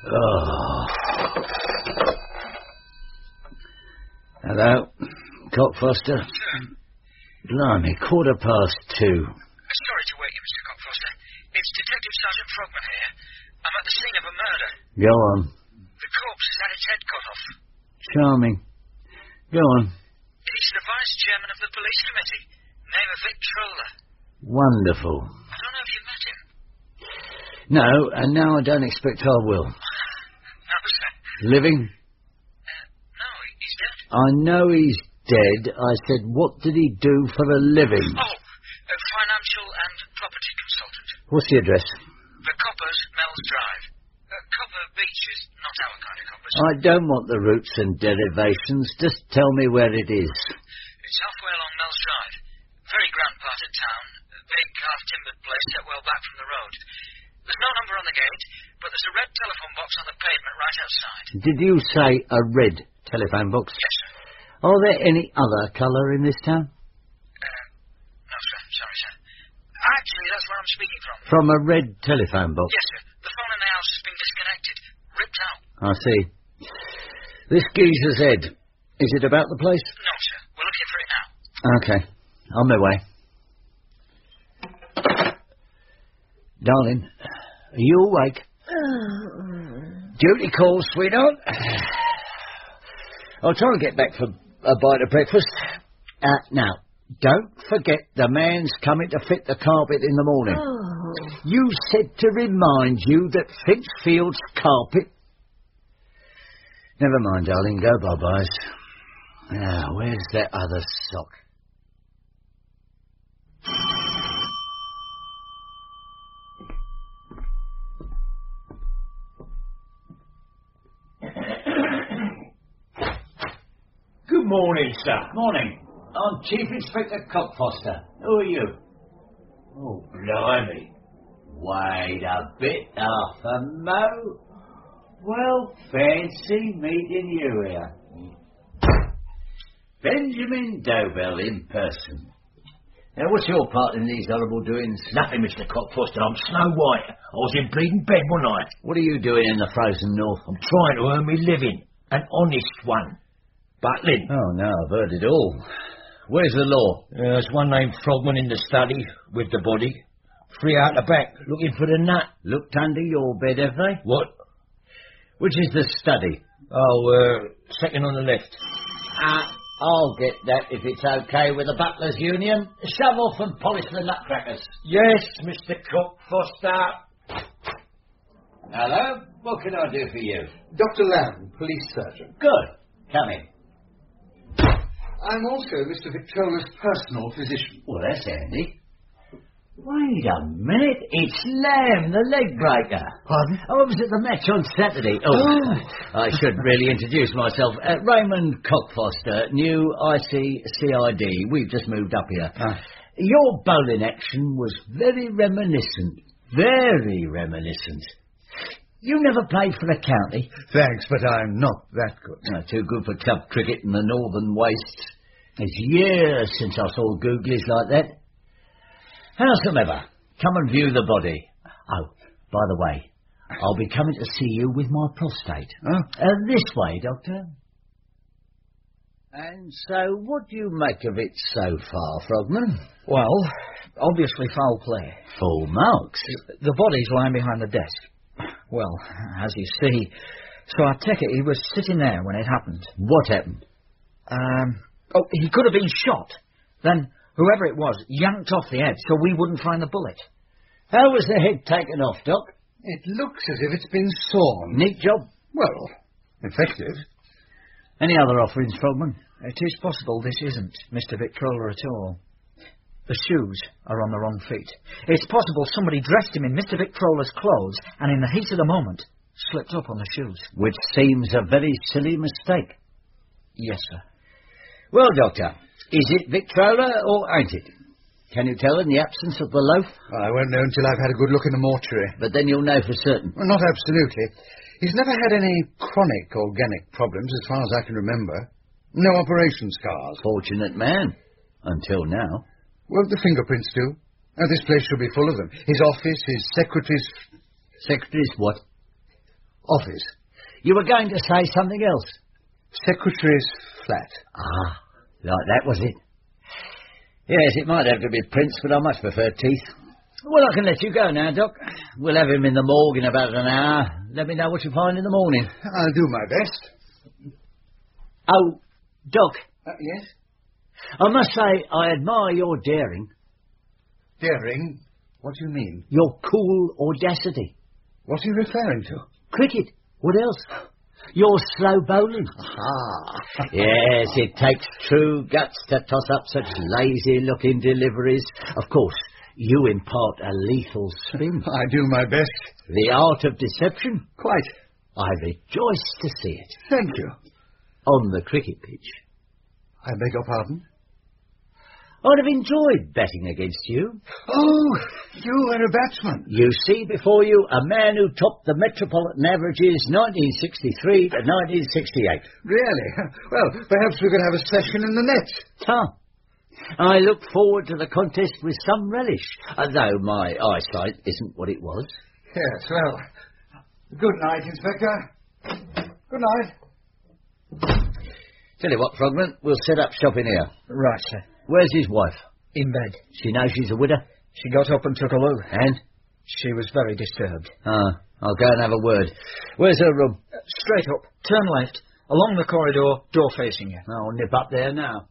Oh. Hello, Cockfoster. Sir. Blimey, 2:15. Sorry to wake you, Mr. Cockfoster. It's Detective Sergeant Frogman here. I'm at the scene of a murder. Go on. The corpse has had its head cut off. Charming. Go on. He's the vice chairman of the police committee. Name of Vic Troller. Wonderful. I don't know if you met him. No, and now I don't expect I will. No, sir. Living? No, he's dead. I know he's dead. I said, what did he do for a living? Oh, a financial and property consultant. What's the address? The Coppers, Mells Drive. Copper Beach is not our kind of coppers. I don't want the roots and derivations. Just tell me where it is. It's halfway along Mells Drive. Very grand part of town. A big half-timbered place set well back from the road. There's no number on the gate, but there's a red telephone box on the pavement right outside. Did you say a red telephone box? Yes, sir. Are there any other colour in this town? No, sir. Sorry, sir. Actually, that's where I'm speaking from. From a red telephone box? Yes, sir. The phone in the house has been disconnected. Ripped out. I see. This geezer's head. Is it about the place? No, sir. We're looking for it now. Okay. On my way. Darling, are you awake? Duty call, sweetheart. I'll try and get back for a bite of breakfast. Now, don't forget the man's coming to fit the carpet in the morning. You said to remind you that Finchfield's carpet... Never mind, darling. Go bye-byes. Now, where's that other sock? Good morning, sir. Morning. I'm Chief Inspector Cockfoster. Who are you? Oh, blimey. Wait a bit, Arthur Moe. Well, fancy meeting you here. Benjamin Dobell in person. Now, what's your part in these horrible doings? Nothing, Mr. Cockfoster. I'm Snow White. I was in bleeding bed one night. What are you doing in the frozen north? I'm trying to earn me living. An honest one. Butlin. Oh, no, I've heard it all. Where's the law? There's one named Frogman in the study with the body. 3 out the back, looking for the nut. Looked under your bed, have they? What? Which is the study? Oh, second on the left. I'll get that if it's okay with the Butlers Union. Shove off and polish the nutcrackers. Yes, Mr. Cockfoster. Hello? What can I do for you? Dr. Lamb, police surgeon. Good. Come in. I'm also Mr. Victrola's personal physician. Well, that's handy. Wait a minute. It's Lamb, the leg breaker. Pardon? I was at the match on Saturday. I should really introduce myself. Raymond Cockfoster, new ICCID. We've just moved up here. Your bowling action was very reminiscent. Very reminiscent. You never played for the county? Thanks, but I'm not that good. No, too good for club cricket in the northern wastes. It's years since I saw googlies like that. Howsoever, come and view the body. Oh, by the way, I'll be coming to see you with my prostate. This way, Doctor. And so, what do you make of it so far, Frogman? Well, obviously foul play. Full marks. The body's lying behind the desk. Well, as you see. So I take it he was sitting there when it happened. What happened? He could have been shot. Then whoever it was yanked off the head so we wouldn't find the bullet. How was the head taken off, Doc? It looks as if it's been sawn. Neat job. Well, effective. Any other offerings, Frogman? It is possible this isn't Mr. Victrola at all. The shoes are on the wrong feet. It's possible somebody dressed him in Mr. Victrola's clothes and in the heat of the moment slipped up on the shoes. Which seems a very silly mistake. Yes, sir. Well, Doctor, is it Victrola or ain't it? Can you tell in the absence of the loaf? I won't know until I've had a good look in the mortuary. But then you'll know for certain. Well, not absolutely. He's never had any chronic organic problems as far as I can remember. No operation scars. Fortunate man. Until now. Well, the fingerprints do. This place should be full of them. His office, his secretary's... Secretary's what? Office. You were going to say something else. Secretary's flat. Ah, like that was it. Yes, it might have to be Prince, but I much prefer Teeth. Well, I can let you go now, Doc. We'll have him in the morgue in about an hour. Let me know what you find in the morning. I'll do my best. Oh, Doc. Yes? I must say, I admire your daring. Daring? What do you mean? Your cool audacity. What are you referring to? Cricket. What else? Your slow bowling. Ah. Yes, it takes true guts to toss up such lazy-looking deliveries. Of course, you impart a lethal spin. I do my best. The art of deception. Quite. I rejoice to see it. Thank you. On the cricket pitch. I beg your pardon? I'd have enjoyed betting against you. Oh, you were a batsman. You see before you a man who topped the metropolitan averages 1963 to 1968. Really? Well, perhaps we could have a session in the nets. Huh. I look forward to the contest with some relish, though my eyesight isn't what it was. Yes, well, good night, Inspector. Good night. Tell you what, Frogman, we'll set up shop in here. Right, sir. Where's his wife? In bed. She knows she's a widow? She got up and took a loo. And? She was very disturbed. Ah, I'll go and have a word. Where's her room? Straight up. Turn left. Along the corridor, door facing you. I'll nip up there now.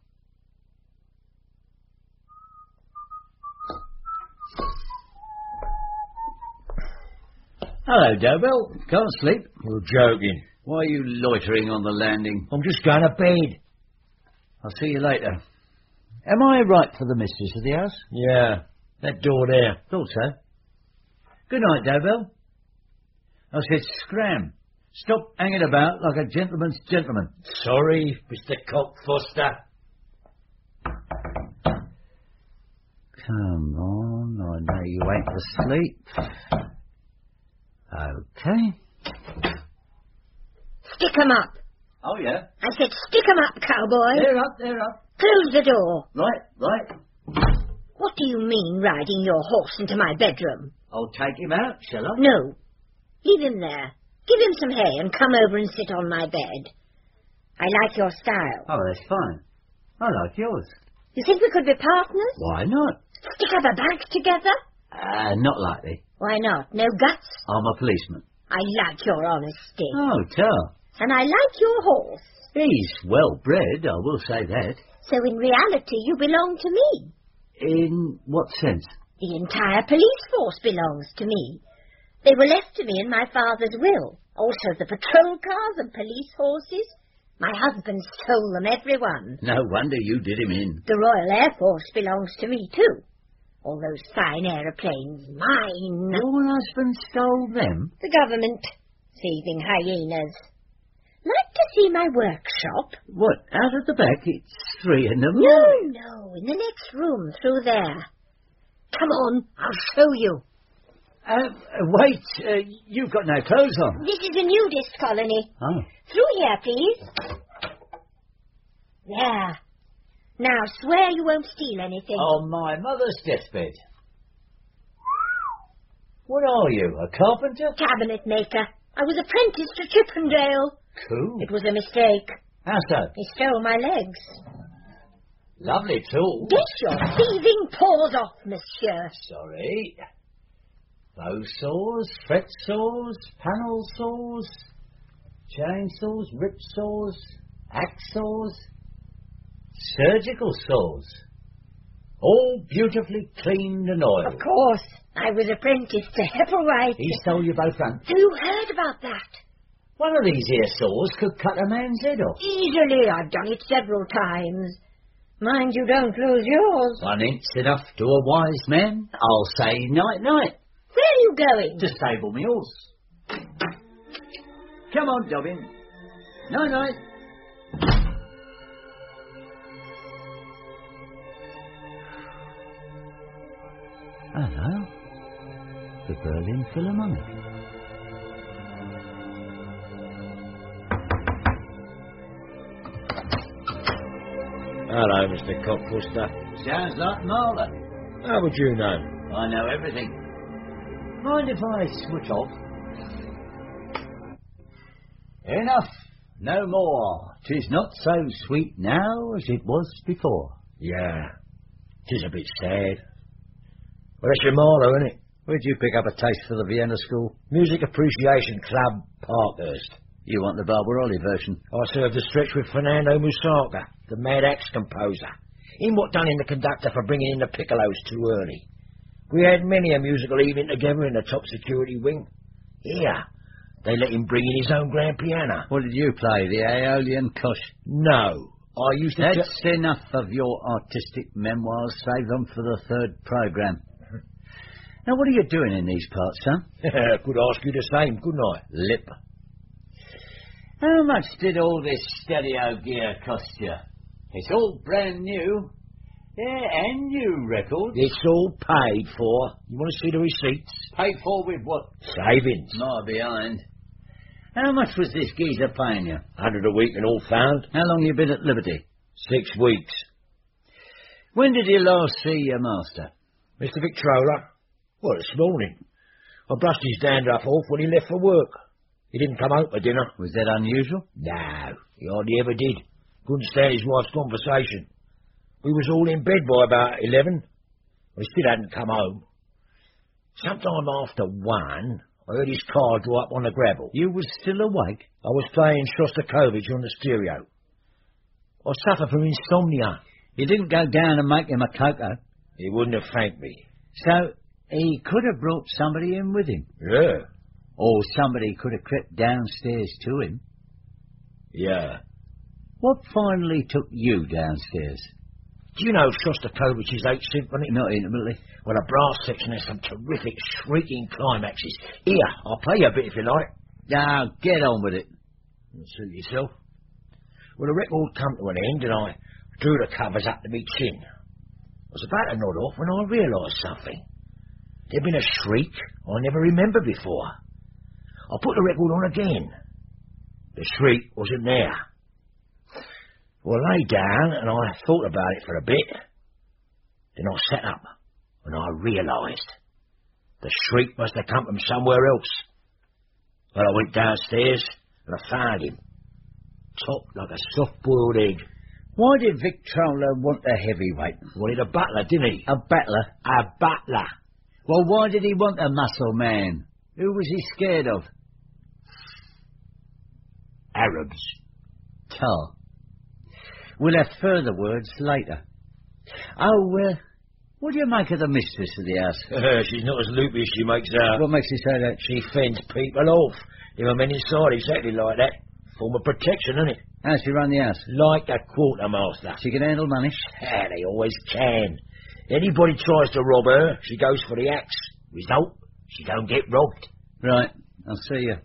Hello, Dobell. Can't sleep? You're joking. Why are you loitering on the landing? I'm just going to bed. I'll see you later. Am I right for the mistress of the house? Yeah, that door there. Thought so. Good night, Dobell. I said scram. Stop hanging about like a gentleman's gentleman. Sorry, Mr. Cockfoster. Come on, I know you ain't asleep. Okay. Stick 'em up. Oh, yeah? I said stick 'em up, cowboy. They're up. Close the door. Right. What do you mean, riding your horse into my bedroom? I'll take him out, shall I? No. Leave him there. Give him some hay and come over and sit on my bed. I like your style. Oh, that's fine. I like yours. You think we could be partners? Why not? Stick up a bank together? Not likely. Why not? No guts? I'm a policeman. I like your honesty. Oh, tell. And I like your horse. He's well bred, I will say that. So in reality you belong to me. In what sense? The entire police force belongs to me. They were left to me in my father's will. Also the patrol cars and police horses. My husband stole them, everyone. No wonder you did him in. The Royal Air Force belongs to me too. All those fine aeroplanes, mine. Your husband stole them? The government. Thieving hyenas. Like to see my workshop? What, out of the back? It's 3 in the No, morning. no, in the next room, through there. Come on, I'll show you. Wait, you've got no clothes on. This is a nudist colony. Oh. Through here, please. There. Now, swear you won't steal anything. On my mother's deathbed. What are you, a carpenter? Cabinet maker. I was apprenticed to Chippendale. Cool. It was a mistake. How so? He stole my legs. Lovely tool. Get your thieving paws off, monsieur. Sorry. Bow saws, fret saws, panel saws, chainsaws, rip saws, axe saws, surgical saws. All beautifully cleaned and oiled. Of course. I was apprenticed to Hepplewright. He stole you both fronts. You heard about that? One of these here saws could cut a man's head off. Easily. I've done it several times. Mind you don't lose yours. 1 inch enough to a wise man. I'll say night-night. Where are you going? To stable me horse. Come on, Dobbin. Night-night. Hello. The Berlin Philharmonic. Hello, Mr. Cockfoster. Sounds like Marla. How would you know? I know everything. Mind if I switch off? Enough. No more. 'Tis not so sweet now as it was before. Yeah. 'Tis a bit sad. Well, that's your Marlowe, isn't it? Where'd you pick up a taste for the Vienna School? Music Appreciation Club, Parkhurst. You want the Barbaroli version? I served a stretch with Fernando Musaka, the Mad Axe composer. Him what done in the conductor for bringing in the piccolos too early. We had many a musical evening together in the top security wing. Here, they let him bring in his own grand piano. What did you play, the Aeolian Kosh? No, I used to... That's enough of your artistic memoirs. Save them for the third programme. Now, what are you doing in these parts, son? Could ask you the same, couldn't I? Lip. How much did all this stereo gear cost you? It's all brand new. Yeah, and new records. It's all paid for. You want to see the receipts? Paid for with what? Savings. Not behind. How much was this geezer paying you? 100 a week and all found. How long you been at liberty? 6 weeks. When did you last see your master? Mr. Victrola? Well, this morning. I brushed his dandruff off when he left for work. He didn't come home for dinner. Was that unusual? No, he hardly ever did. Couldn't stand his wife's conversation. We was all in bed by about 11. He still hadn't come home. Sometime after 1, I heard his car draw up on the gravel. You was still awake? I was playing Shostakovich on the stereo. I suffer from insomnia. You didn't go down and make him a cocoa? He wouldn't have thanked me. So, he could have brought somebody in with him? Yeah. Or somebody could have crept downstairs to him? Yeah. What finally took you downstairs? Do you know Shostakovich's 8th Symphony? Not intimately. Well, the brass section has some terrific shrieking climaxes. Here, I'll play you a bit if you like. Now, get on with it. Suit yourself. Well, the record come to an end and I drew the covers up to me chin. I was about to nod off when I realised something. There'd been a shriek I never remembered before. I put the record on again. The shriek wasn't there. Well, I lay down and I thought about it for a bit. Then I sat up and I realised the shriek must have come from somewhere else. Well, I went downstairs and I found him, chopped like a soft-boiled egg. Why did Victrola want a heavyweight? Wanted a butler, didn't he? A battler? A butler. Well, why did he want a muscle man? Who was he scared of? Arabs. Tar. We'll have further words later. Oh, what do you make of the mistress of the house? She's not as loopy as she makes out. What makes you say that? She fends people off. There are men inside exactly like that. Form of protection, isn't it? How's she run the house? Like a quartermaster. She can handle money? They always can. Anybody tries to rob her, she goes for the axe. Result, she don't get robbed. Right, I'll see you.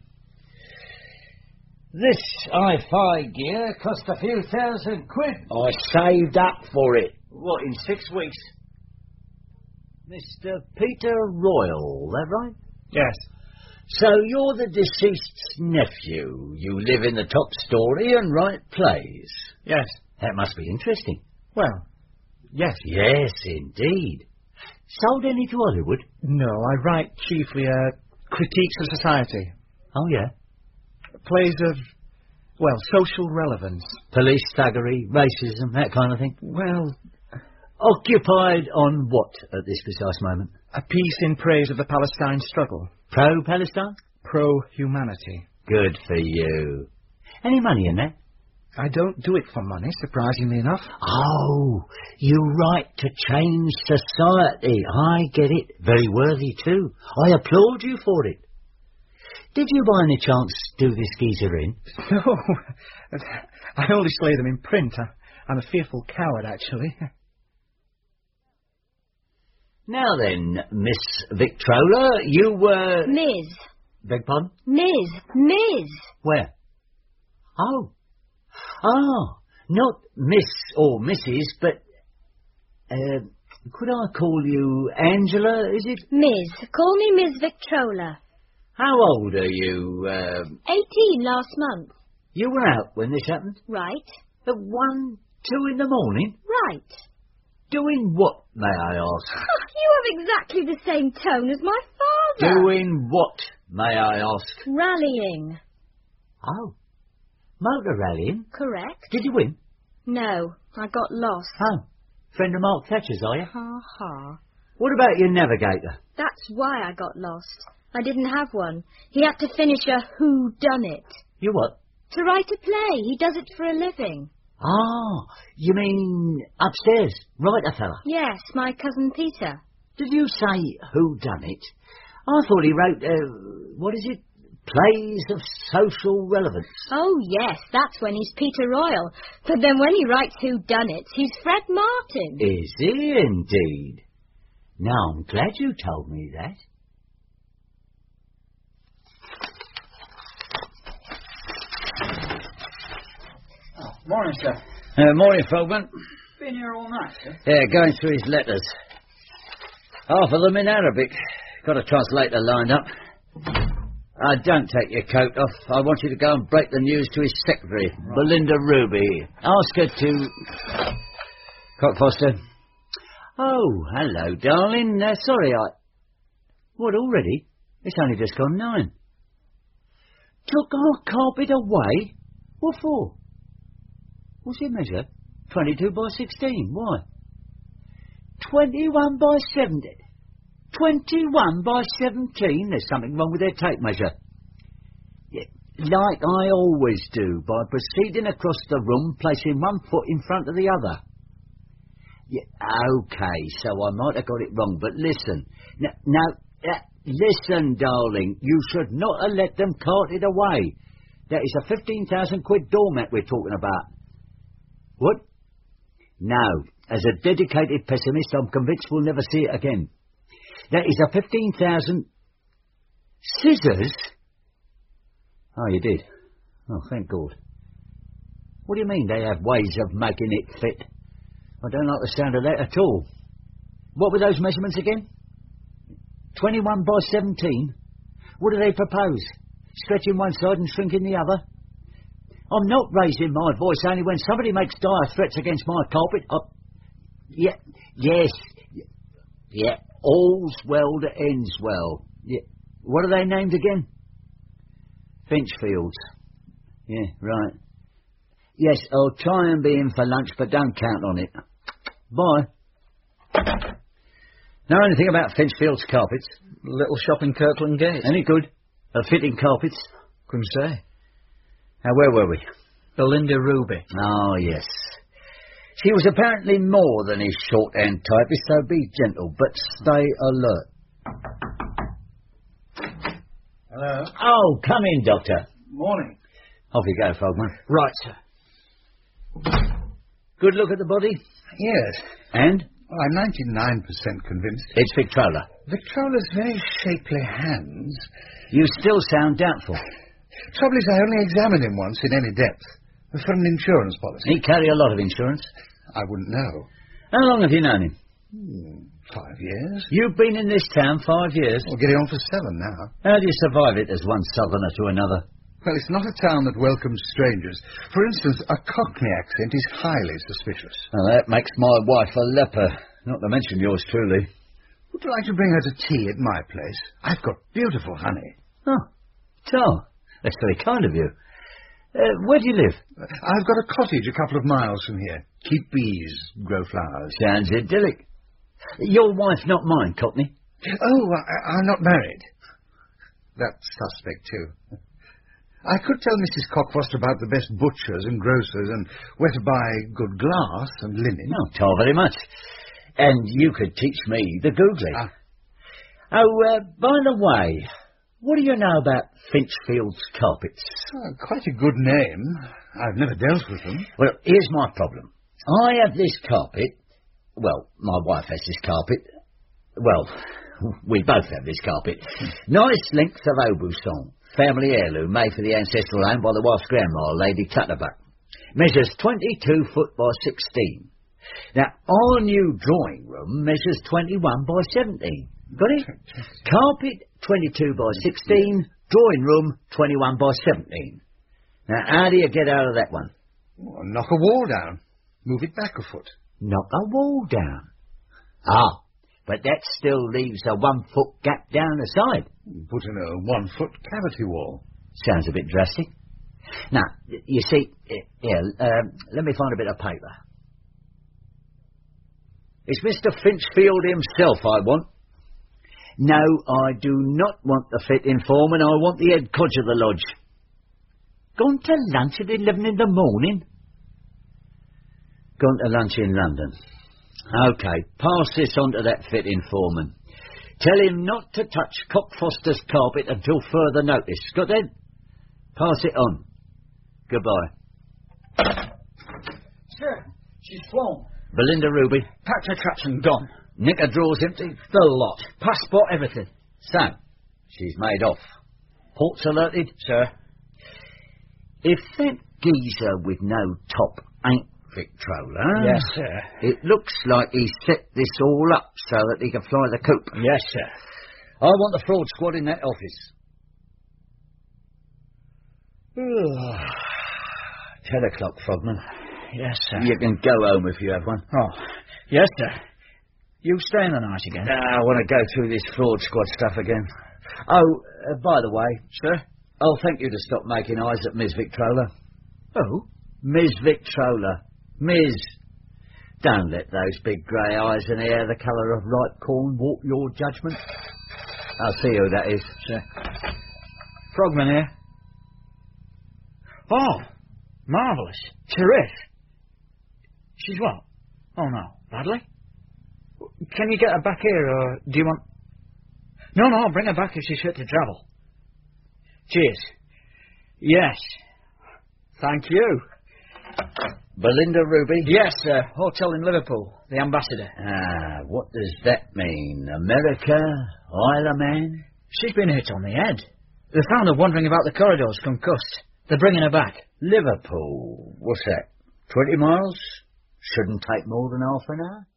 This hi-fi gear cost a few £1,000. I saved up for it. What, in 6 weeks? Mr. Peter Royal, that right? Yes. So you're the deceased's nephew. You live in the top story and write plays. Yes. That must be interesting. Well, yes. Yes, indeed. Sold any to Hollywood? No, I write chiefly critiques of society. Oh, yeah? Plays of, well, social relevance. Police thuggery, racism, that kind of thing? Well... Occupied on what at this precise moment? A piece in praise of the Palestine struggle. Pro-Palestine? Pro-humanity. Good for you. Any money in that? I don't do it for money, surprisingly enough. Oh, you write to change society. I get it. Very worthy, too. I applaud you for it. Did you by any chance do this geezer in? No, I only slay them in print. I'm a fearful coward, actually. Now then, Miss Victrola, you were... Ms. Beg pardon? Ms. Where? Oh. Ah, not Miss or Mrs., but... could I call you Angela, is it? Ms. Call me Ms. Victrola. How old are you? 18 last month. You were out when this happened? Right. At 1, 2 in the morning? Right. Doing what, may I ask? You have exactly the same tone as my father. Doing what, may I ask? Rallying. Oh. Motor rallying? Correct. Did you win? No, I got lost. Oh, friend of Mark Thatcher's, are you? Ha ha. What about your navigator? That's why I got lost. I didn't have one. He had to finish a whodunit. You what? To write a play. He does it for a living. Ah, you mean upstairs, writer fella? Yes, my cousin Peter. Did you say who done it? I thought he wrote, what is it? Plays of social relevance. Oh, yes, that's when he's Peter Royal. But then when he writes whodunits, he's Fred Martin. Is he indeed? Now, I'm glad you told me that. Morning, sir. Morning, Frogman. Been here all night, sir? Yeah, going through his letters. Half of them in Arabic. Got a translator lined up. Don't take your coat off. I want you to go and break the news to his secretary, Belinda Ruby. Ask her to... Cockfoster. Oh, hello, darling. Sorry, What, already? It's only just gone 9. Took our carpet away? What for? What's it measure? 22 by 16. Why? 21 by 70. 21 by 17. There's something wrong with their tape measure. Yeah, like I always do, by proceeding across the room, placing one foot in front of the other. Yeah, okay, so I might have got it wrong, but listen. Listen, darling, you should not have let them cart it away. That is a 15,000 quid doormat we're talking about. What? No, as a dedicated pessimist, I'm convinced we'll never see it again. That is a 15,000... Scissors? Oh, you did? Oh, thank God. What do you mean they have ways of making it fit? I don't like the sound of that at all. What were those measurements again? 21 by 17? What do they propose? Stretching one side and shrinking the other? I'm not raising my voice only when somebody makes dire threats against my carpet. Yeah, all's well that ends well. Yeah. What are they named again? Finchfields. Yeah, right. Yes, I'll try and be in for lunch, but don't count on it. Bye. Know anything about Finchfield's carpets? Little shop in Kirkland Gate. Any good? Fitting carpets? Couldn't say. Now, where were we? Belinda Ruby. Oh, yes. She was apparently more than his shorthand typist, so be gentle, but stay alert. Hello. Oh, come in, Doctor. Morning. Off you go, Frogman. Right, sir. Good look at the body? Yes. And? Well, I'm 99% convinced. It's Victrola. Victrola's very shapely hands. You still sound doubtful. Trouble is, I only examined him once in any depth. For an insurance policy. He carry a lot of insurance? I wouldn't know. How long have you known him? 5 years. You've been in this town 5 years? Well, getting on for 7 now. How do you survive it as one southerner to another? Well, it's not a town that welcomes strangers. For instance, a Cockney accent is highly suspicious. Well, that makes my wife a leper, not to mention yours truly. Would you like to bring her to tea at my place? I've got beautiful honey. Oh, so, that's very kind of you. Where do you live? I've got a cottage a couple of miles from here. Keep bees, grow flowers. Sounds idyllic. Your wife, not mine, Cockney. Oh, I'm not married. That's suspect, too. I could tell Mrs. Cockfoster about the best butchers and grocers and where to buy good glass and linen. Oh, tell very much. And you could teach me the googly. By the way, what do you know about Finchfield's carpets? Quite a good name. I've never dealt with them. Well, here's my problem. I have this carpet. Well, my wife has this carpet. Well, we both have this carpet. Nice length of Aubusson. Family heirloom made for the ancestral home by the wife's grandma, Lady Clutterbuck. Measures 22 foot by 16. Now, our new drawing room measures 21 by 17. Got it? Carpet 22 by 16, drawing room 21 by 17. Now, how do you get out of that one? Well, knock a wall down. Move it back a foot. Knock a wall down. Ah, but that still leaves a 1 foot gap down the side. Put in a 1 foot cavity wall. Sounds a bit drastic. Now, you see, let me find a bit of paper. It's Mr. Finchfield himself I want. No, I do not want the fit-in foreman. I want the head codger of the lodge. Gone to lunch at 11 in the morning? Gone to lunch in London. OK, pass this on to that fit-in foreman. Tell him not to touch Cockfoster's carpet until further notice. Got that? Pass it on. Goodbye. Sir, she's flown. Belinda Ruby. Packed her traps and gone. Knicker drawers empty. The lot. Passport, everything. So, she's made off. Ports alerted? Sir. If that geezer with no top ain't Victrola... Yes, sir. It looks like he set this all up so that he can fly the coop. Yes, sir. I want the fraud squad in that office. 10 o'clock, Frogman. Yes, sir. You can go home if you have one. Oh, yes, sir. You staying the night again? I want to go through this fraud squad stuff again. Oh, by the way... Sir? I'll thank you to stop making eyes at Ms. Victrola. Oh? Ms. Victrola. Ms. Don't let those big grey eyes and hair the colour of ripe corn warp your judgment. I'll see who that is. Sir. Frogman here. Oh, marvellous. Terrific. She's what? Oh, no. Badly? Can you get her back here, or do you want... No, bring her back if she's fit to travel. Cheers. Yes. Thank you. Belinda Ruby? Yes, sir. Hotel in Liverpool. The Ambassador. Ah, what does that mean? America? Isle of Man? She's been hit on the head. They found her wandering about the corridors, concussed. They're bringing her back. Liverpool? What's that? 20 miles? Shouldn't take more than half an hour.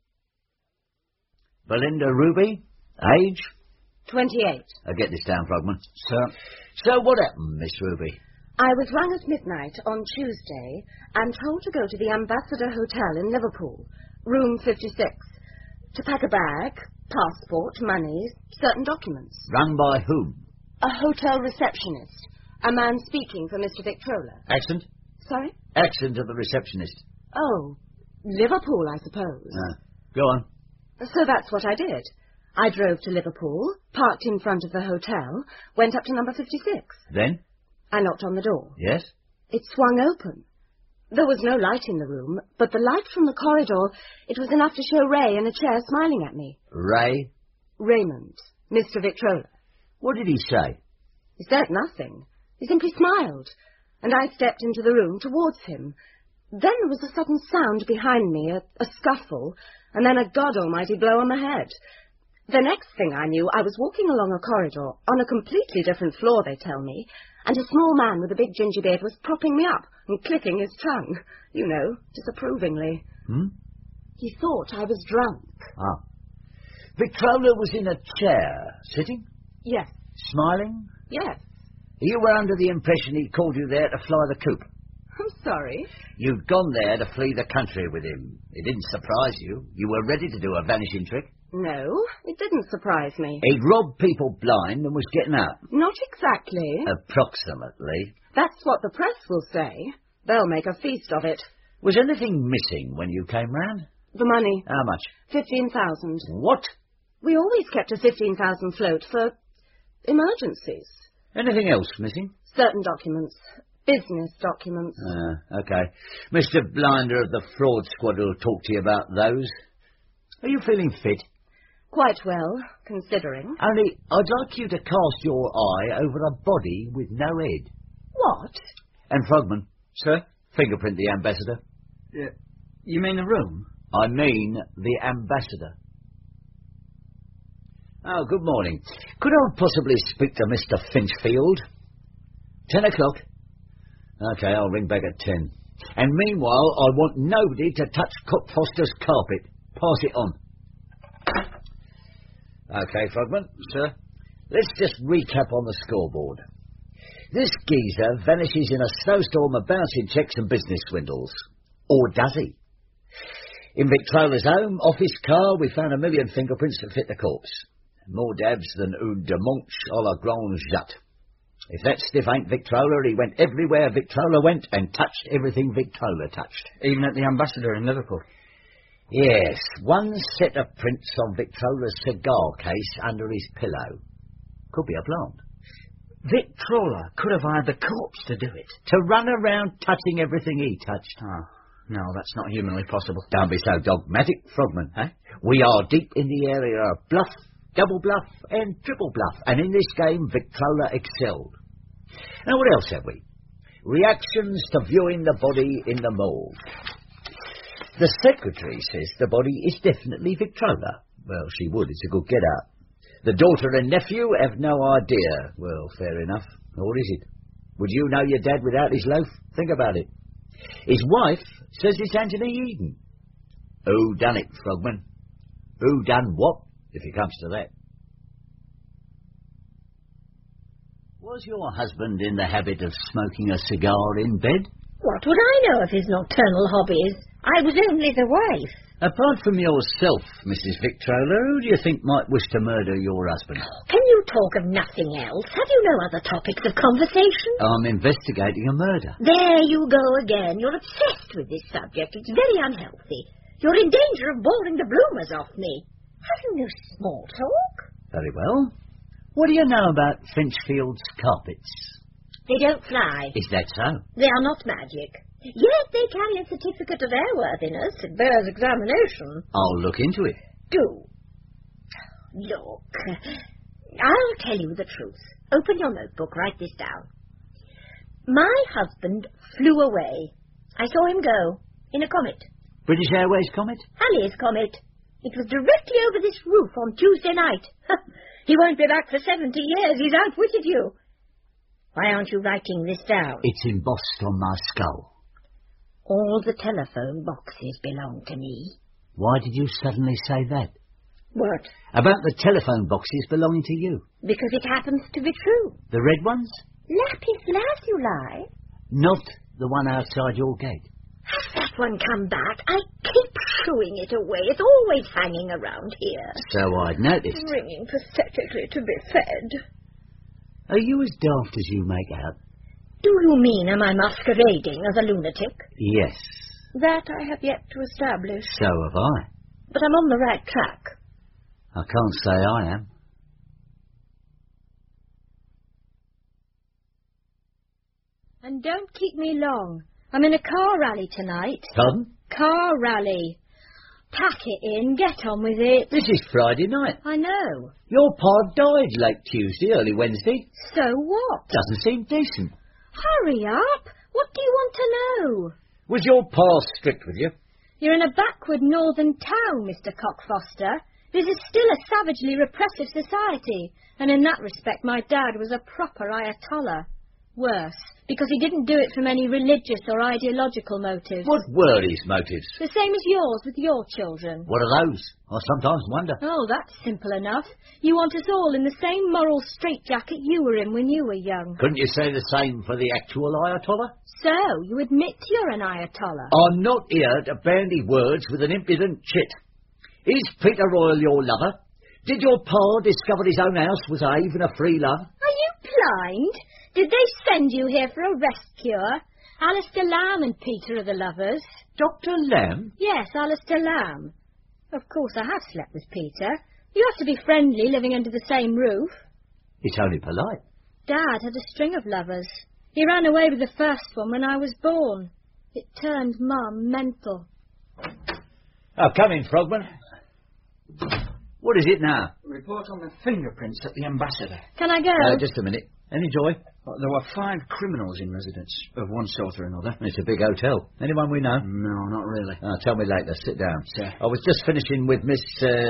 Belinda Ruby? Age? 28. I'll get this down, Frogman. Sir. So what happened, Miss Ruby? I was rung at midnight on Tuesday and told to go to the Ambassador Hotel in Liverpool, room 56, to pack a bag, passport, money, certain documents. Rung by whom? A hotel receptionist, a man speaking for Mr. Victrola. Accent? Sorry? Accent of the receptionist. Oh, Liverpool, I suppose. Go on. So that's what I did. I drove to Liverpool, parked in front of the hotel, went up to number 56. Then? I knocked on the door. Yes? It swung open. There was no light in the room, but the light from the corridor, it was enough to show Ray in a chair smiling at me. Ray? Raymond, Mr. Victrola. What did he say? He said nothing. He simply smiled, and I stepped into the room towards him. Then there was a sudden sound behind me, a scuffle, and then a God Almighty blow on the head. The next thing I knew, I was walking along a corridor, on a completely different floor, they tell me, and a small man with a big ginger beard was propping me up and clicking his tongue, you know, disapprovingly. He thought I was drunk. Ah. Victrola was in a chair, sitting? Yes. Smiling? Yes. You were under the impression he called you there to fly the coop. I'm sorry. You'd gone there to flee the country with him. It didn't surprise you. You were ready to do a vanishing trick. No, it didn't surprise me. He'd robbed people blind and was getting out. Not exactly. Approximately. That's what the press will say. They'll make a feast of it. Was anything missing when you came round? The money. How much? 15,000. What? We always kept a 15,000 float for emergencies. Anything else missing? Certain documents. Business documents. OK. Mr. Blinder of the fraud squad will talk to you about those. Are you feeling fit? Quite well, considering. Only, I'd like you to cast your eye over a body with no head. What? And Frogman. Sir? Fingerprint the ambassador. You mean the room? I mean the ambassador. Oh, good morning. Could I possibly speak to Mr. Finchfield? 10 o'clock. OK, I'll ring back at 10. And meanwhile, I want nobody to touch Cockfoster's carpet. Pass it on. OK, Frogman. Sir? Let's just recap on the scoreboard. This geezer vanishes in a snowstorm of bouncing checks and business swindles. Or does he? In Victrola's home, office car, we found 1 million fingerprints that fit the corpse. More dabs than une de manche à la Grande Jatte. If that stiff ain't Victrola, he went everywhere Victrola went and touched everything Victrola touched. Even at the Ambassador in Liverpool? Yes, one set of prints on Victrola's cigar case under his pillow. Could be a plant. Victrola could have hired the corpse to do it. To run around touching everything he touched. Oh, no, that's not humanly possible. Don't be so dogmatic, Frogman. Eh? We are deep in the area of bluff, double bluff and triple bluff, and in this game Victrola excelled. Now what else have we? Reactions to viewing the body in the morgue. The secretary says the body is definitely Victrola. Well, she would, it's a good get-up. The daughter and nephew have no idea. Well, fair enough. What is it? Would you know your dad without his loaf? Think about it. His wife says it's Anthony Eden. Who done it, Frogman? Who done what, if it comes to that? Was your husband in the habit of smoking a cigar in bed? What would I know of his nocturnal hobbies? I was only the wife. Apart from yourself, Mrs. Victrola, who do you think might wish to murder your husband? Can you talk of nothing else? Have you no other topics of conversation? I'm investigating a murder. There you go again. You're obsessed with this subject. It's very unhealthy. You're in danger of boring the bloomers off me. Have you no small talk? Very well. What do you know about Finchfield's carpets? They don't fly. Is that so? They are not magic. Yet they carry a certificate of airworthiness. It bears examination. I'll look into it. Do. Look, I'll tell you the truth. Open your notebook. Write this down. My husband flew away. I saw him go in a comet. British Airways comet? Halley's comet. It was directly over this roof on Tuesday night. He won't be back for 70 years. He's outwitted you. Why aren't you writing this down? It's embossed on my skull. All the telephone boxes belong to me. Why did you suddenly say that? What? About the telephone boxes belonging to you. Because it happens to be true. The red ones? Lapis lazuli. Not the one outside your gate. Has that one come back? I keep shooing it away. It's always hanging around here. So I'd noticed. Ringing pathetically to be fed. Are you as daft as you make out? Do you mean am I masquerading as a lunatic? Yes. That I have yet to establish. So have I. But I'm on the right track. I can't say I am. And don't keep me long. I'm in a car rally tonight. Pardon? Car rally. Pack it in, get on with it. This is Friday night. I know. Your pa died late Tuesday, early Wednesday. So what? Doesn't seem decent. Hurry up. What do you want to know? Was your pa strict with you? You're in a backward northern town, Mr. Cockfoster. This is still a savagely repressive society, and in that respect my dad was a proper Ayatollah. Worse, because he didn't do it from any religious or ideological motives. What were his motives? The same as yours with your children. What are those? I sometimes wonder. Oh, that's simple enough. You want us all in the same moral straitjacket you were in when you were young. Couldn't you say the same for the actual Ayatollah? So, you admit you're an Ayatollah? I'm not here to bandy words with an impudent chit. Is Peter Royal your lover? Did your pa discover his own house was a haven of free love? Are you blind? Did they send you here for a rest cure? Alistair Lamb and Peter are the lovers. Dr. Lamb? Yes, Alistair Lamb. Of course, I have slept with Peter. You have to be friendly living under the same roof. It's only polite. Dad had a string of lovers. He ran away with the first one when I was born. It turned Mum mental. Oh, come in, Frogman. What is it now? Report on the fingerprints at the Ambassador. Can I go? Just a minute. Any joy? Well, there were 5 criminals in residence of one sort or another. It's a big hotel. Anyone we know? No, not really. Tell me later. Sit down. Sir. I was just finishing with Miss...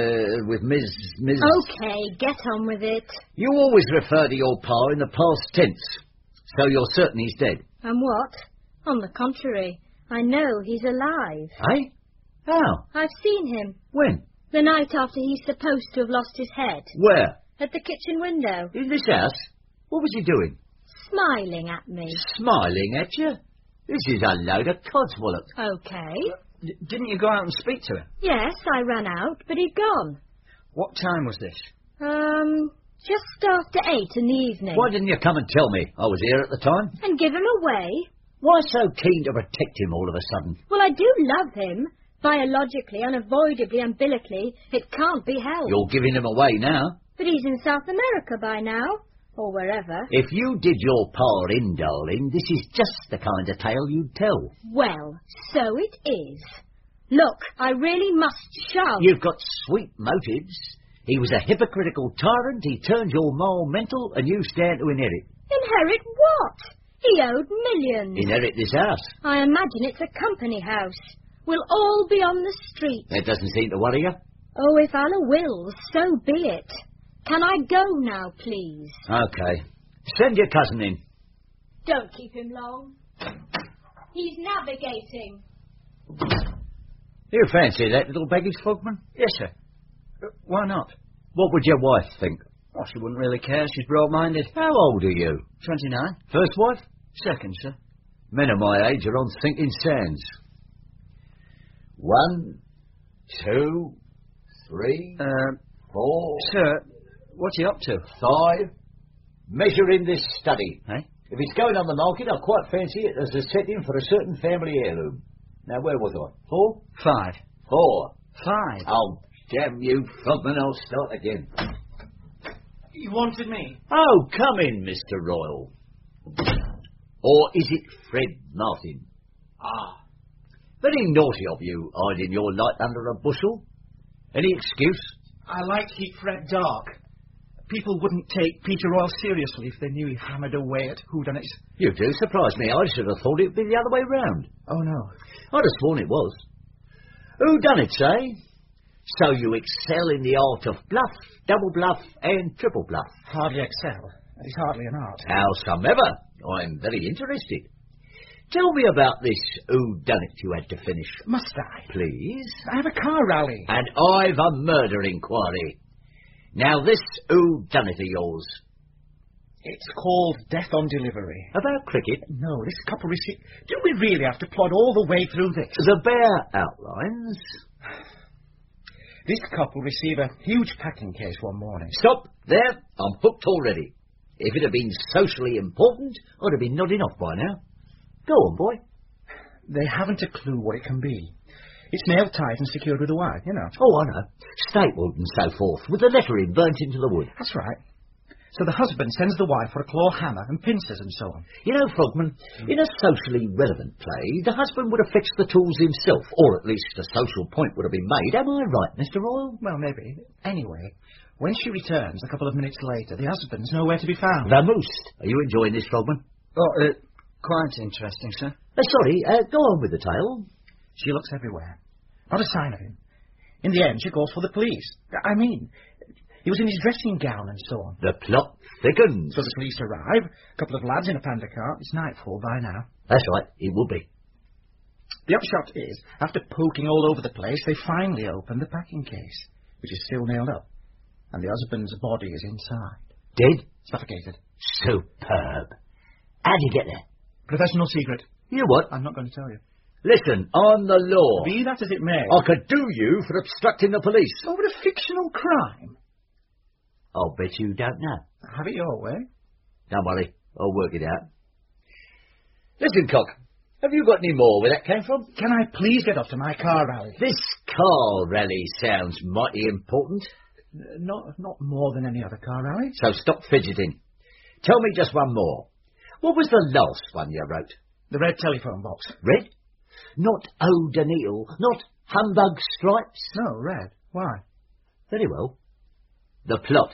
Okay, get on with it. You always refer to your pa in the past tense. So you're certain he's dead? And what? On the contrary, I know he's alive. Eh? How? I've seen him. When? The night after he's supposed to have lost his head. Where? At the kitchen window. In this house? What was he doing? Smiling at me. Smiling at you? This is a load of codswallop. Okay. Didn't you go out and speak to him? Yes, I ran out, but he'd gone. What time was this? Just after 8 in the evening. Why didn't you come and tell me? I was here at the time. And give him away? Why so keen to protect him all of a sudden? Well, I do love him. Biologically, unavoidably, umbilically, it can't be helped. You're giving him away now. But he's in South America by now. Or wherever. If you did your part in, darling, this is just the kind of tale you'd tell. Well, so it is. Look, I really must shout. You've got sweet motives. He was a hypocritical tyrant, he turned your moral mental, and you stand to inherit. Inherit what? He owed millions. Inherit this house. I imagine it's a company house. We'll all be on the street. That doesn't seem to worry you. Oh, if Allah wills, so be it. Can I go now, please? OK. Send your cousin in. Don't keep him long. He's navigating. You fancy that little baggage, Frogman? Yes, sir. Why not? What would your wife think? Oh, she wouldn't really care. She's broad-minded. How old are you? 29. First wife? Second, sir. Men of my age are on sinking sands. 1, 2, 3, 4... Sir, what's he up to? 5. Measure in this study. Eh? If it's going on the market, I quite fancy it as a setting for a certain family heirloom. Now, where was I? 4? 5. 4. 5. Oh, damn you, Frogman, I'll start again. You wanted me? Oh, come in, Mr. Royal. Or is it Fred Martin? Ah. Very naughty of you, hiding your light under a bushel. Any excuse? I like to keep Fred dark. People wouldn't take Peter Royal seriously if they knew he hammered away at whodunits. You do surprise me. I should have thought it'd be the other way round. Oh, no. I'd have sworn it was. Whodunits, eh? So you excel in the art of bluff, double bluff, and triple bluff. Hardly excel. It's hardly an art. Howsomever, I'm very interested. Tell me about this whodunit you had to finish. Must I? Please. I have a car rally. And I've a murder inquiry. Now, this whodunit of yours. It's called Death on Delivery. About cricket? No, this couple received... Do we really have to plod all the way through this? The bare outlines. This couple received a huge packing case one morning. Stop. There. I'm hooked already. If it had been socially important, I'd have been nodding off by now. Go on, boy. They haven't a clue what it can be. It's nail-tight and secured with a wire, you know. Oh, I know. Stapled and so forth, with the lettering burnt into the wood. That's right. So the husband sends the wife for a claw hammer and pincers and so on. You know, Frogman, in a socially relevant play, the husband would have fixed the tools himself, or at least a social point would have been made. Am I right, Mr. Royal? Well, maybe. Anyway, when she returns a couple of minutes later, the husband's nowhere to be found. Vamoose. Are you enjoying this, Frogman? Oh, quite interesting, sir. Sorry, go on with the tale. She looks everywhere. Not a sign of him. In the end, she calls for the police. I mean, he was in his dressing gown and so on. The plot thickens. So the police arrive, a couple of lads in a panda cart. It's nightfall by now. That's right, it would be. The upshot is, after poking all over the place, they finally open the packing case, which is still nailed up, and the husband's body is inside. Dead? Suffocated. Superb. How'd you get there? Professional secret. You know what? I'm not going to tell you. Listen, I'm the law. Be that as it may. I could do you for obstructing the police. Over a fictional crime. I'll bet you don't know. Have it your way. Don't worry, I'll work it out. Listen, Cock, have you got any more where that came from? Can I please get off to my car rally? This car rally sounds mighty important. Not more than any other car rally. So stop fidgeting. Tell me just one more. What was the last one you wrote? The red telephone box. Red? Not O'Donnell, not Humbug Stripes? No, red. Why? Very well. The plot.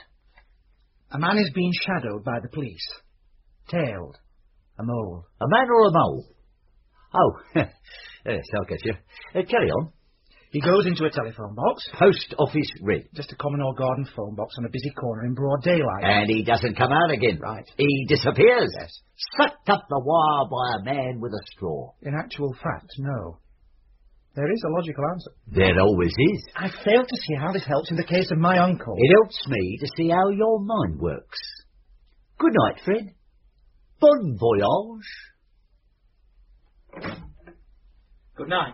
A man is being shadowed by the police. Tailed. A mole. A man or a mole? Oh, yes, I'll get you. Carry on. He goes into a telephone box. Post office red. Just a common or garden phone box on a busy corner in broad daylight. And he doesn't come out again. Right. He disappears. Yes. Sucked up the wire by a man with a straw. In actual fact, no. There is a logical answer. There always is. I fail to see how this helps in the case of my uncle. It helps me to see how your mind works. Good night, Fred. Bon voyage. Good night.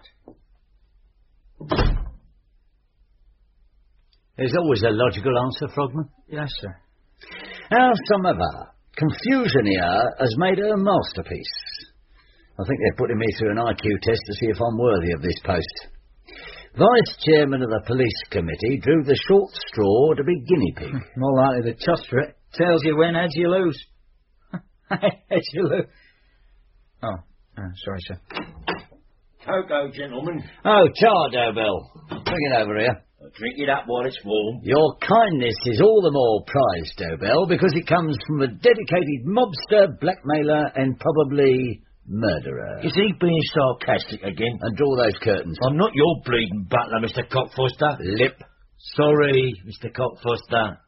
There's always a logical answer, Frogman. Yes, sir. Howsomever, confusion here has made her a masterpiece. I think they're putting me through an IQ test to see if I'm worthy of this post. Vice Chairman of the Police Committee drew the short straw to be guinea pig. More likely the toss for it. Tells you when heads you lose. Heads you lose. Sorry, sir. Cocoa, gentlemen. Oh, tar, Dobell. Bring it over here. I'll drink it up while it's warm. Your kindness is all the more prized, Dobell, because it comes from a dedicated mobster, blackmailer, and probably murderer. Is he being sarcastic again? And draw those curtains. I'm not your bleeding butler, Mr. Cockfoster. Lip. Sorry, Mr. Cockfoster.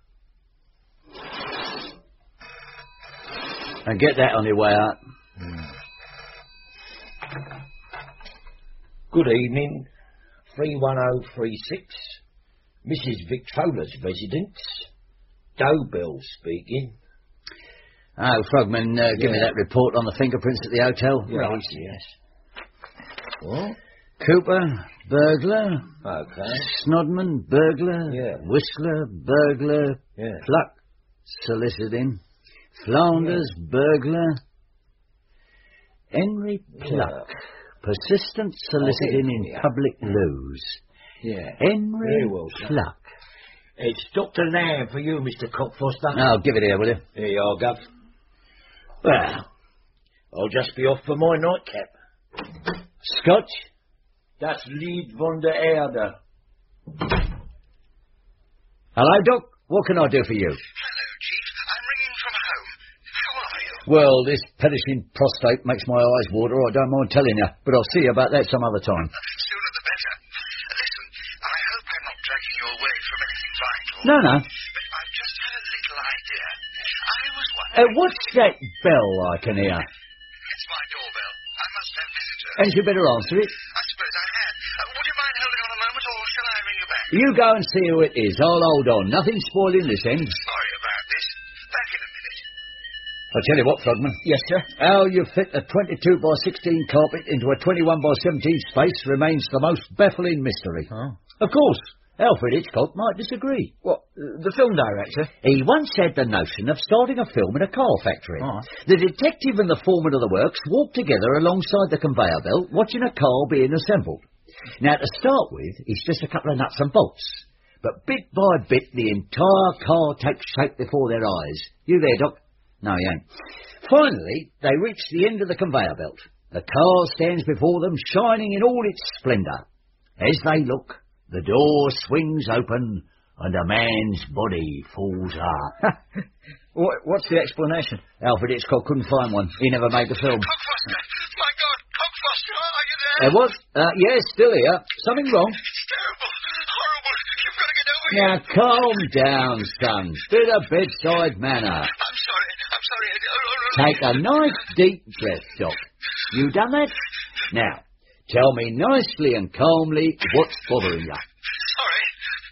And get that on your way out. Good evening. 31036. Mrs. Victrola's residence. Dobell speaking. Oh, Frogman, give me that report on the fingerprints at the hotel. Right, yes. What? Cooper, burglar. Okay. Snodman, burglar. Yeah. Whistler, burglar. Yeah. Pluck, soliciting. Flanders, burglar. Henry Pluck, persistent soliciting in public loos. Yeah. Henry Very well, sir. Pluck. It's Dr. Lamb for you, Mr. Cockfoster. Oh, give it here, will you? Here you are, Gov. Well, I'll just be off for my nightcap. Scotch? Das Lied von der Erde. Hello, Doc. What can I do for you? Hello, Chief. I'm ringing from home. How are you? Well, this perishing prostate makes my eyes water, I don't mind telling you. But I'll see you about that some other time. Sooner the better. Listen, I hope I'm not dragging you away from anything vital. No. But I've just had a little idea. I was wondering... What's that bell I can hear? It's my doorbell. I must have visitors. And you better answer it. I suppose I had. Would you mind holding on a moment, or shall I ring you back? You go and see who it is. I'll hold on. Nothing spoiling this end. Sorry about this. Back in a minute. I'll tell you what, Frogman. Yes, sir. How you fit a 22 by 16 carpet into a 21 by 17 space remains the most baffling mystery. Oh. Of course, Alfred Hitchcock might disagree. What, the film director? He once had the notion of starting a film in a car factory. Oh. The detective and the foreman of the works walked together alongside the conveyor belt, watching a car being assembled. Now, to start with, it's just a couple of nuts and bolts. But bit by bit, the entire car takes shape before their eyes. You there, Doc? No, he ain't. Finally, they reach the end of the conveyor belt. The car stands before them, shining in all its splendour. As they look, the door swings open, and a man's body falls up. What's the explanation? Alfred Hitchcock couldn't find one. He never made the film. Cockfoster! My God! Cockfoster, are you there? What? Yes, still here. Something wrong? It's terrible. Horrible. You've got to get over here. Now, calm down, son. Bit of bedside manner. I'm sorry. Take a nice deep breath, Doc. You done that? Now, tell me nicely and calmly what's bothering you. Sorry.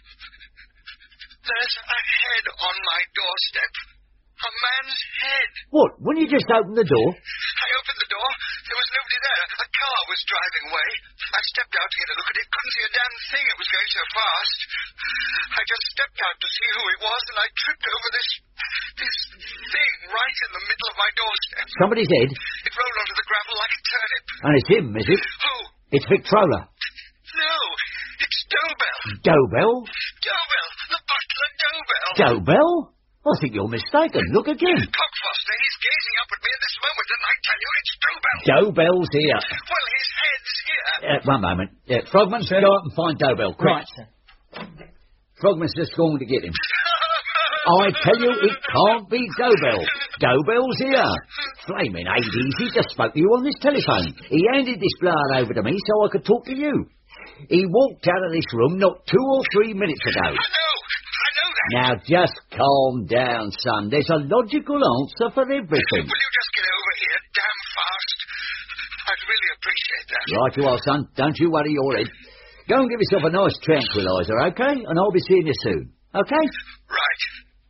There's a head on my doorstep. A man's head. What? When you just opened the door? I opened the door. There was nobody there. A car was driving away. I stepped out to get a look at it. Couldn't see a damn thing. It was going so fast. I just stepped out to see who it was, and I tripped over this thing right in the middle of my doorstep. Somebody's head? It rolled onto the gravel like a turnip. And it's him, is it? Who? It's Victrola. No, it's Dobell. Dobell? Dobell, the butler Dobell. Dobell? I think you're mistaken. Look again. Cockfoster, he's gazing up at me at this moment, and I tell you it's Dobell. Dobell's here. Well, his head's here. One moment. Frogman, go out and find Dobell, quick. Right, sir. Frogman's just going to get him. I tell you, it can't be Dobell. Dobell's here. Flaming Hades, he just spoke to you on this telephone. He handed this blood over to me so I could talk to you. He walked out of this room not 2 or 3 minutes ago. I know that. Now, just calm down, son. There's a logical answer for everything. Will you just get over here damn fast? I'd really appreciate that. Right you are, son. Don't you worry your head. Go and give yourself a nice tranquilizer, okay? And I'll be seeing you soon. Okay? Right.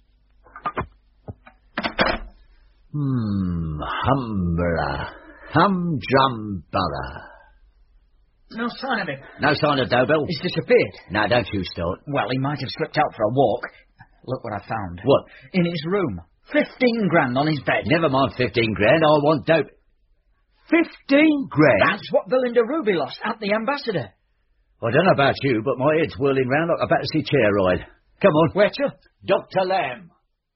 Humbler. Humdrumborough. No sign of him. No sign of Dobell? He's disappeared. No, don't you start. Well, he might have slipped out for a walk. Look what I found. What? In his room. 15 grand on his bed. Never mind 15 grand, I want dope. 15 grand? That's what Belinda Ruby lost at the Ambassador. I don't know about you, but my head's whirling round like a Battersea chair ride. Come on. Where to? Dr. Lamb.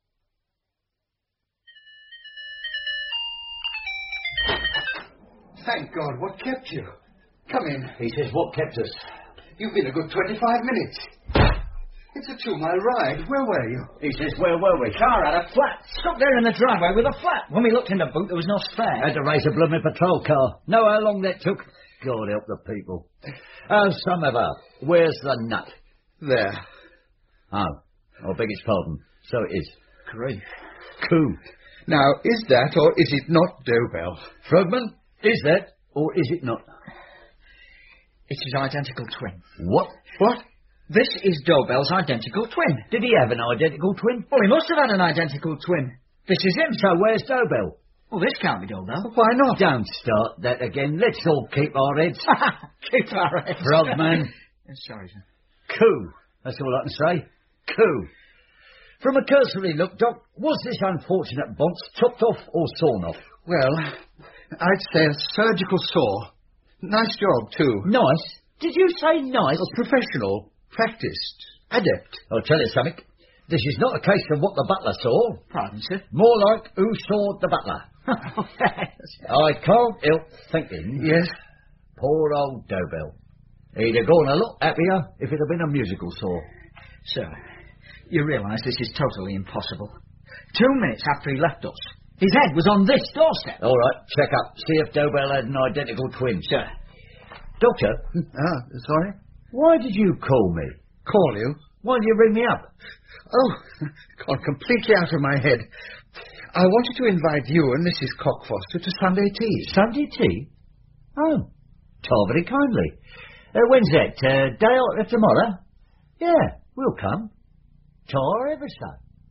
Thank God, what kept you? Come in. He says, what kept us? You've been a good 25 minutes. It's a 2-mile ride. Where were you? He says, where were we? Car at a flat. Stuck there in the driveway with a flat. When we looked in the boot, there was no spare. Had to raise a blooming patrol car. Know how long that took? God help the people. Howsomever, where's the nut? There. Oh, I beg his pardon. So it is. Grief. Coup. Now, is that or is it not Dobell? Frogman, is that or is it not? It's his identical twin. What? What? This is Dobell's identical twin. Did he have an identical twin? Well, he must have had an identical twin. This is him. So where's Dobell? Well, this can't be Dobell. Why not? Don't start that again. Let's all keep our heads. Keep our heads. Frogman. Sorry, sir. Coup. That's all I can say. Coup. From a cursory look, Doc, was this unfortunate bonce chopped off or sawn off? Well, I'd say a surgical saw. Nice job, too. Nice? Did you say nice? Professional, practiced, adept. I'll tell you something. This is not a case of what the butler saw. Pardon, sir? More like who saw the butler. I can't help thinking. Yes? Poor old Dobell. He'd have gone a lot happier if it had been a musical saw. Sir, you realise this is totally impossible. 2 minutes after he left us, his head was on this doorstep. All right, check up. See if Dobell had an identical twin. Sir. Doctor? Sorry? Why did you call me? Call you? Why did you ring me up? Oh, gone completely out of my head. I wanted to invite you and Mrs. Cockfoster to Sunday tea. Sunday tea? Oh, tar very kindly. When's that? Day after tomorrow? Yeah, we'll come. Tar ever so.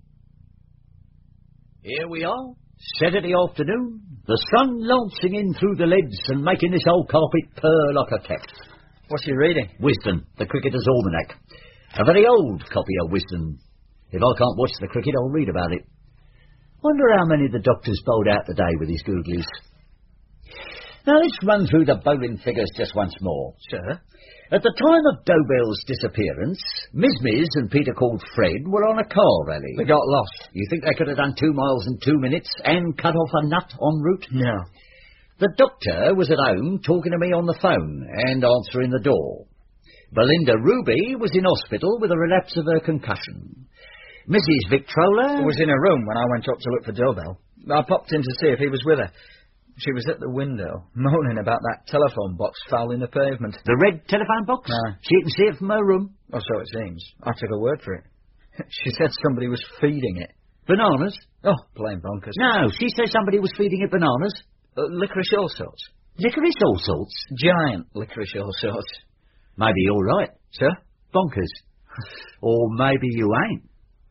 Here we are, Saturday afternoon, the sun lancing in through the leads and making this old carpet purr like a cat. What's he reading? Wisden, the Cricketer's Almanac. A very old copy of Wisden. If I can't watch the cricket, I'll read about it. Wonder how many the doctor's bowled out today with his googlies. Now, let's run through the bowling figures just once more. Sir? At the time of Dobell's disappearance, Miz and Peter called Fred were on a car rally. They got lost. You think they could have done 2 miles in 2 minutes and cut off a nut en route? No. The doctor was at home talking to me on the phone and answering the door. Belinda Ruby was in hospital with a relapse of her concussion. Mrs. Victrola was in her room when I went up to look for Dobell. I popped in to see if he was with her. She was at the window, moaning about that telephone box fouling the pavement. The red telephone box? No. She can see it from her room. Oh, so it seems. I took her word for it. She said somebody was feeding it. Bananas? Oh, plain bonkers. No, she said somebody was feeding it bananas. Licorice all sorts. Licorice all sorts? Giant licorice all sorts. Maybe you're right. Sir? Bonkers. Or maybe you ain't.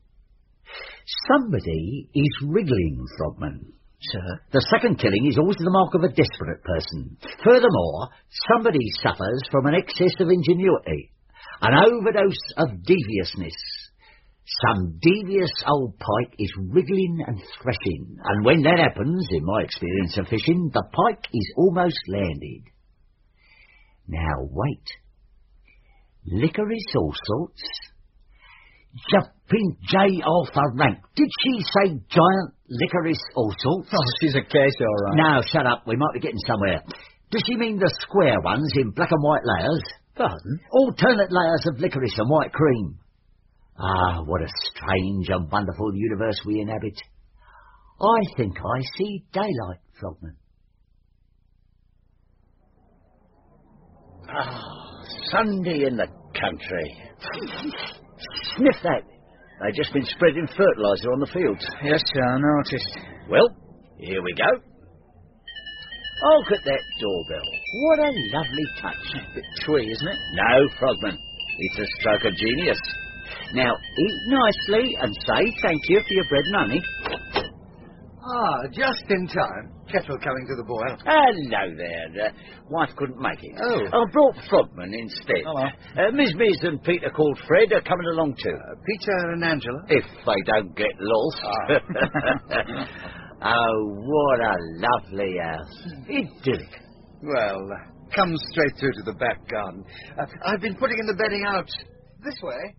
Somebody is wriggling, Frogman. Sir? The second killing is always the mark of a desperate person. Furthermore, somebody suffers from an excess of ingenuity, an overdose of deviousness. Some devious old pike is wriggling and threshing, and when that happens, in my experience of fishing, the pike is almost landed. Now, wait. Licorice all sorts? Jumping J Arthur Rank. Did she say giant licorice all sorts? Oh, she's a case, all right. Now, shut up. We might be getting somewhere. Does she mean the square ones in black and white layers? Pardon? Alternate layers of licorice and white cream. Ah, what a strange and wonderful universe we inhabit. I think I see daylight, Frogman. Ah, Sunday in the country. Sniff that. They've just been spreading fertiliser on the fields. Yes, sir, I noticed. Well, here we go. Oh, look at that doorbell. What a lovely touch. Bit twee, isn't it? No, Frogman. It's a stroke of genius. Now, eat nicely and say thank you for your bread and honey. Ah, just in time. Kettle coming to the boil. Hello there. Wife couldn't make it. Oh. I brought Frogman instead. Hello. Miss and Peter called Fred are coming along too. Peter and Angela? If they don't get lost. Oh, what a lovely house. Idyllic. Well, come straight through to the back garden. I've been putting in the bedding out this way.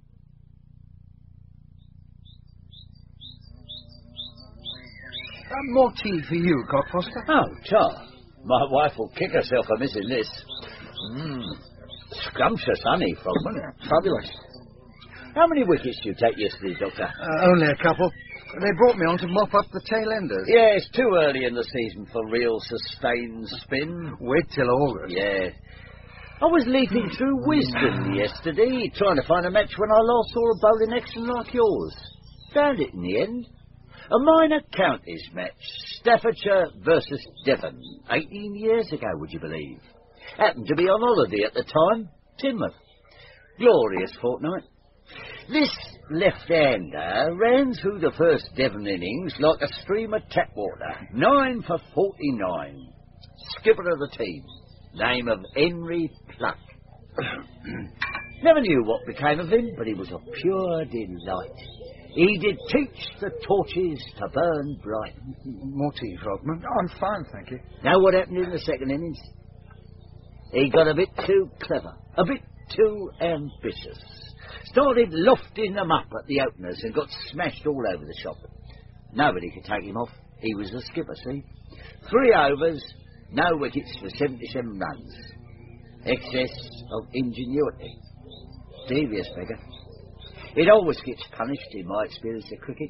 More tea for you, Cockfoster. Oh, Tar. My wife will kick herself for missing this. Scrumptious honey, Frogman. Fabulous. How many wickets did you take yesterday, Doctor? Only a couple. They brought me on to mop up the tail enders. Yeah, it's too early in the season for real sustained spin. Wait till August. Yeah. I was leafing through Wisdom yesterday, trying to find a match when I last saw a bowling action like yours. Found it in the end. A minor counties match, Staffordshire versus Devon, 18 years ago, would you believe? Happened to be on holiday at the time, Teignmouth. Glorious fortnight. This left-hander ran through the first Devon innings like a stream of tap water, 9 for 49. Skipper of the team, name of Henry Pluck. Never knew what became of him, but he was a pure delight. He did teach the torches to burn bright. More tea, Frogman. Oh, I'm fine, thank you. Now what happened in the second innings? He got a bit too clever, a bit too ambitious. Started lofting them up at the openers and got smashed all over the shop. Nobody could take him off. He was the skipper, see? 3 overs, no wickets for 77 runs. Excess of ingenuity. Devious beggar. It always gets punished in my experience of cricket.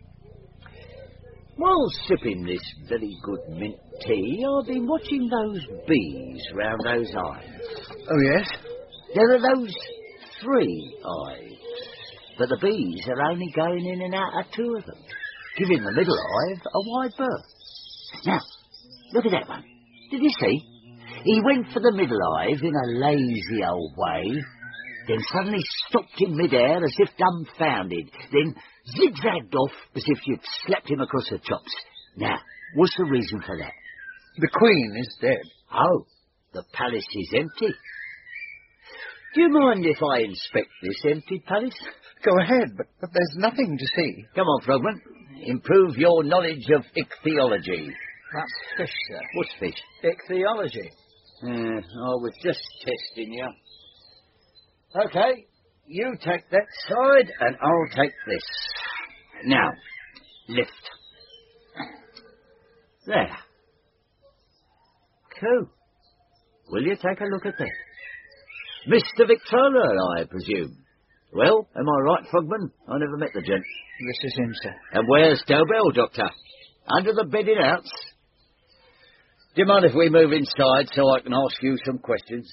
While sipping this very good mint tea, I've been watching those bees round those hives. Oh, yes? There are those 3 hives, but the bees are only going in and out of 2 of them, giving the middle hive a wide berth. Now, look at that one. Did you see? He went for the middle hive in a lazy old way, then suddenly stopped in mid-air as if dumbfounded, then zigzagged off as if you'd slapped him across the chops. Now, what's the reason for that? The Queen is dead. Oh, the palace is empty. Do you mind if I inspect this empty palace? Go ahead, but there's nothing to see. Come on, Frogman. Improve your knowledge of ichthyology. That's fish, sir. What's fish? Ichthyology. I was just testing you. Okay, you take that side and I'll take this. Now, lift. There. Cool. Will you take a look at that? Mr. Victrola, I presume. Well, am I right, Frogman? I never met the gent. This is him, sir. And where's Dobell, Doctor? Under the bedding outs? Do you mind if we move inside so I can ask you some questions?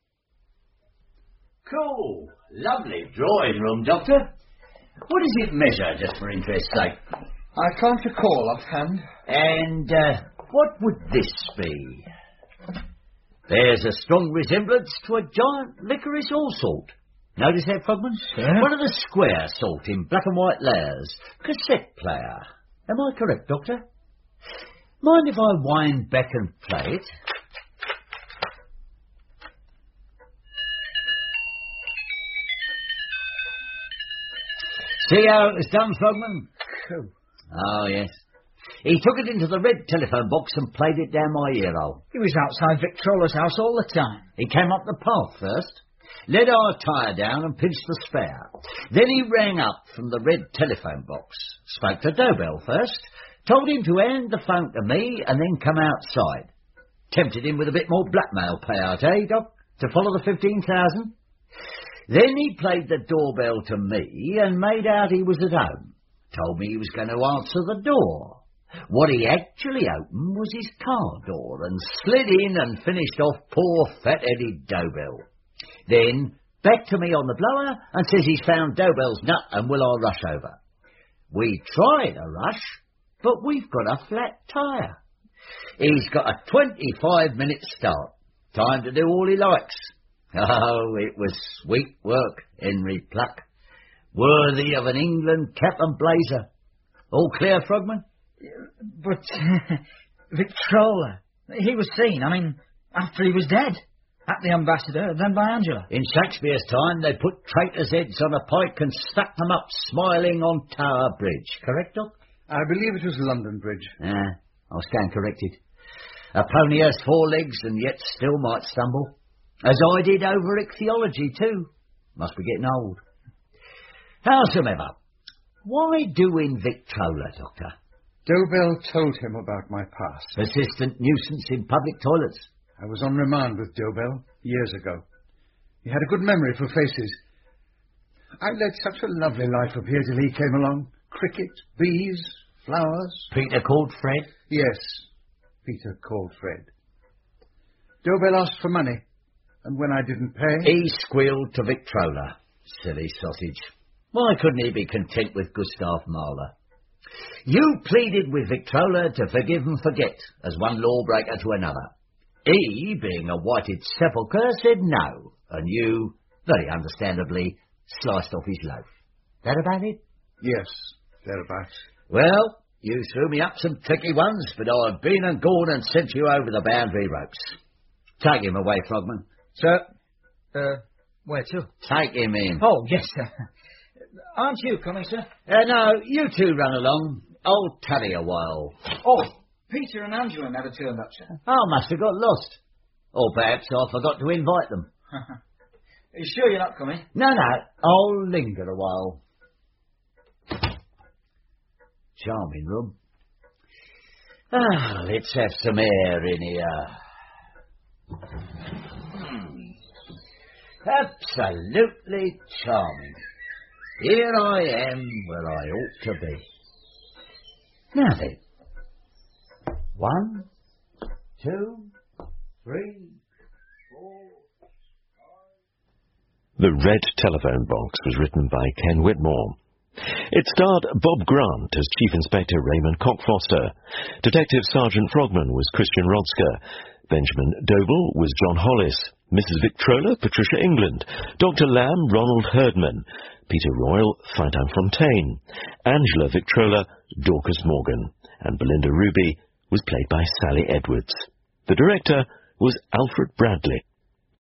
Cool. Lovely drawing room, Doctor. What does it measure, just for interest's sake? I can't recall offhand. And what would this be? There's a strong resemblance to a giant licorice allsort. Notice that, Frogman? Yeah. One of the square sort in black and white layers. Cassette player. Am I correct, Doctor? Mind if I wind back and play it? See how it was done, Frogman? Cool. Oh, yes. He took it into the red telephone box and played it down my ear hole. He was outside Victrola's house all the time. He came up the path first, led our tyre down and pinched the spare. Then he rang up from the red telephone box, spoke to Dobell first, told him to hand the phone to me and then come outside. Tempted him with a bit more blackmail payout, eh, Doc, to follow the 15,000? Then he played the doorbell to me and made out he was at home. Told me he was going to answer the door. What he actually opened was his car door and slid in and finished off poor fat-headed Dobell. Then back to me on the blower and says he's found Dobell's nut and will I rush over. We tried a rush, but we've got a flat tyre. He's got a 25-minute start. Time to do all he likes. Oh, it was sweet work, Henry Pluck. Worthy of an England cap and blazer. All clear, Frogman? But Victrola, he was seen, after he was dead. At the Ambassador, then by Angela. In Shakespeare's time, they put traitors' heads on a pike and stuck them up smiling on Tower Bridge. Correct, Doc? I believe it was London Bridge. I'll stand corrected. A pony has 4 legs and yet still might stumble. As I did over ichthyology, too. Must be getting old. Howsoever, why doing Victrola, Doctor? Dobell told him about my past. Persistent nuisance in public toilets. I was on remand with Dobell years ago. He had a good memory for faces. I led such a lovely life up here till he came along. Cricket, bees, flowers. Peter called Fred? Yes, Peter called Fred. Dobell asked for money, and when I didn't pay... He squealed to Victrola. Silly sausage. Why couldn't he be content with Gustav Mahler? You pleaded with Victrola to forgive and forget, as one lawbreaker to another. He, being a whited sepulchre, said no, and you, very understandably, sliced off his loaf. That about it? Yes, thereabouts. Well, you threw me up some tricky ones, but I've been and gone and sent you over the boundary ropes. Take him away, Frogman. Sir, where to? Take him in. Oh, yes, sir. Aren't you coming, sir? No, you two run along. I'll tarry a while. Oh, Peter and Angela never turned up, sir. I must have got lost. Or perhaps I forgot to invite them. Are you sure you're not coming? No, I'll linger a while. Charming room. Let's have some air in here. Absolutely charming. Here I am where I ought to be. Now then. 1, 2, 3, 4, 5... The Red Telephone Box was written by Ken Whitmore. It starred Bob Grant as Chief Inspector Raymond Cockfoster. Detective Sergeant Frogman was Christian Rodsker. Benjamin Dobell was John Hollis. Mrs. Victrola, Patricia England. Dr. Lamb, Ronald Herdman. Peter Royal, Fintan Fontaine. Angela Victrola, Dorcas Morgan. And Belinda Ruby was played by Sally Edwards. The director was Alfred Bradley.